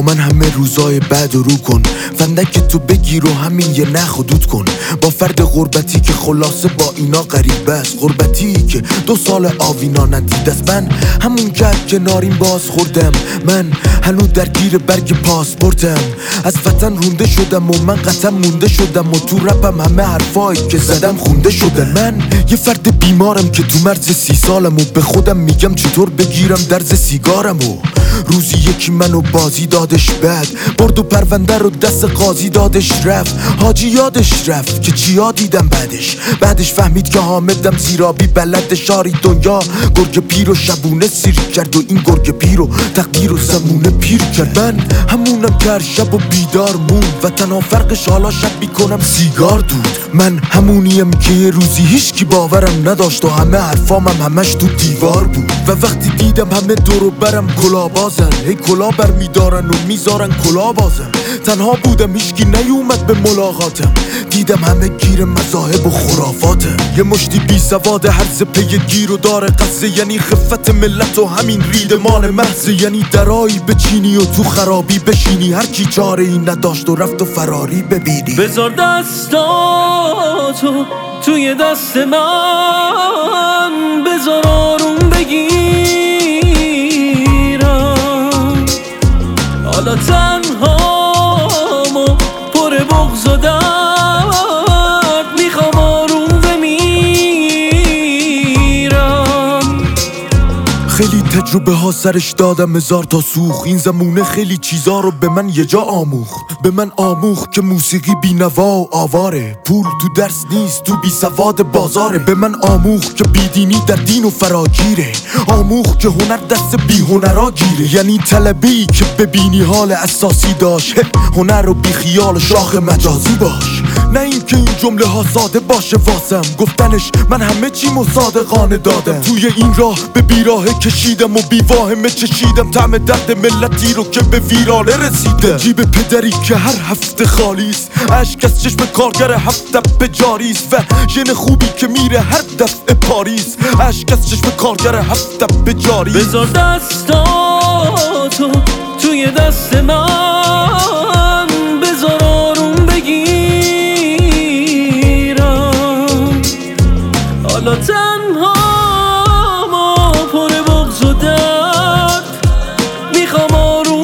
با من همه روزای بعد رو کن، فندک تو بگیر و همین یه نخودود کن. با فرد غربتی که خلاصه با اینا غریبه است، غربتی که 2 سال آوینا ندید است. من همون که کناریم باز خوردم، من هنو درگیر برگ پاسپورتم. از وطن رونده شدم و من قطعا مونده شدم و تو رپم همه حرفایی که زدم خونده شدن. من یه فرد بیمارم که تو مرز 30 سالم و به خودم میگم چطور بگیرم درز سیگارم و روزی یکی منو بازی دادش بد، برد و پرونده رو دست قاضی دادش رفت. حاجی یادش رفت که چیا دیدم بعدش فهمید که حامدم زیرابی بلد شاری دنیا. گرگ پیر و شبونه سیر کرد و این گرگ پیر و تقدیر و زمونه پیر کرد. من همونم که هر شب و بیدار مون و تنها فرقش حالا شب بیکنم سیگار دود. من همونیم که یه روزی هیچکی باورم نداشت و همه حرفامم همش تو دیوار بود. و وقتی دیدم همه دورو برم کلا بازن، هی کلا بر میدارن و میذارن کلا بازن. تنها بودم هیچکی نیومد به ملاقاتم، دیدم همه گیر مذاهب و خرافاتم. یه مشتی بی سواد هرز پی گیر و داره قصه، یعنی خفت ملت و همین ریدمان محضه. یعنی درایی بچینی و تو خرابی بشینی، هر کی چاره ای نداشت و رفت و فراری ببینی. بذار دستاتو توی دست من، بذار آروم بگیرم. حالا تنهامو پر بغض و درد، میخوام آروم بمیرم. خیلی تجربه ها سرش دادم، 1000 تا سوخ. این زمونه خیلی چیزا رو به من یه جا آموخت. به من آموخت که موسیقی بی نوا و آواره، پول تو درس نیست، تو بی سواد بازاره. به من آموخت که بیدینی در دین و فراگیره، آموخت که هنر دست بی هنرا گیره. یعنی طلبی که ببینی حال اساسی داشت، هنر رو بی خیال شاخ مجازی باش. نه این که این جمله ها ساده باشه واسم، گفتنش من همه چی مصادقانه دادم. توی این راه به بیراهه کشیدم و بی واهمه چشیدم طعم درد ملتی رو که به ویرانه رسیده. جیب پدری که هر هفته خالیست، اشک از چشم کارگر 7 دفعه جاریست. و ژن خوبی که میره هر دفعه پاریس، اشک از چشم کارگر 7 دفعه جاریست. بذار دستاتو توی دست من، بذار آروم بگیرم. حالا تنهامو پر بغض و درد، میخوام آروم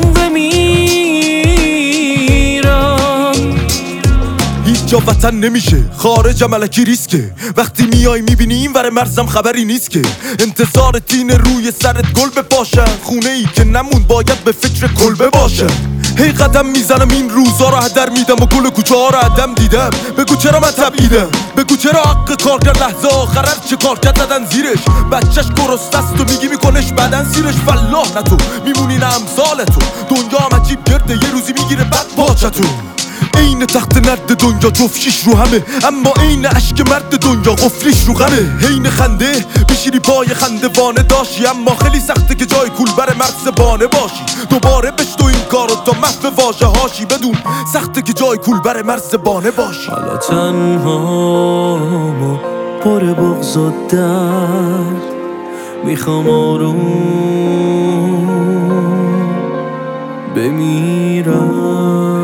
بمیرم. هیچ جا وطن نمیشه، خارجم الکی ریسکه. وقتی میای میبینی این ور مرزم خبری نیست که انتظار تین روی سرت گل بپاشن. خونه ای که نمون باید به فکر کلبه باشن. هی قدم میزنم این روزا رو هدر میدم و گل کوچه ها رو عدم دیدم. بگو چرا من تبعیدم، بگو چرا حق کارگر لحظه آخر هر چه کار کرد زدن زیرش. بچهش گرسته است و میگی میکنش بدن سیرش. والله نه تو میمونی نه امثال تو، دنیا هم عجیب گرده یه روزی میگیره بد پاچتون. این تخت نرد دنیا جفشیش رو همه، اما این عشق مرد دنیا قفلیش رو غمه. حین خنده بشینی پای خنده وانه داشی، اما خیلی سخته که جای کول بر مرز بانه باشی. دوباره بشتو این کارو تا محو واژه هاشی، بدون سخته که جای کول بر مرز بانه باشی. حالا تنهامو پر بغض و درد، میخوام آروم بمیرم.